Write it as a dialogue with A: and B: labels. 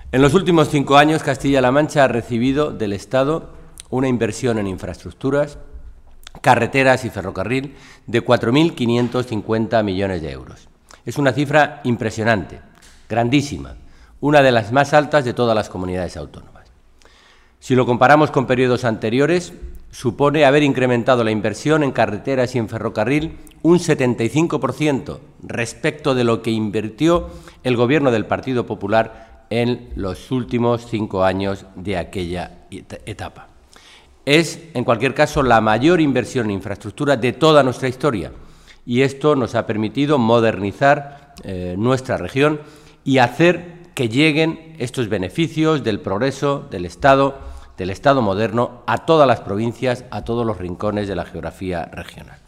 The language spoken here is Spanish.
A: En los últimos 5 años, Castilla-La Mancha ha recibido del Estado una inversión en infraestructuras, carreteras y ferrocarril de 4.550 millones de euros. Es una cifra impresionante, grandísima, una de las más altas de todas las comunidades autónomas. Si lo comparamos con periodos anteriores, supone haber incrementado la inversión en carreteras y en ferrocarril un 75% respecto de lo que invirtió el Gobierno del Partido Popular en los últimos 5 años de aquella etapa. Es, en cualquier caso, la mayor inversión en infraestructura de toda nuestra historia y esto nos ha permitido modernizar nuestra región y hacer que lleguen estos beneficios del progreso del Estado moderno a todas las provincias, a todos los rincones de la geografía regional.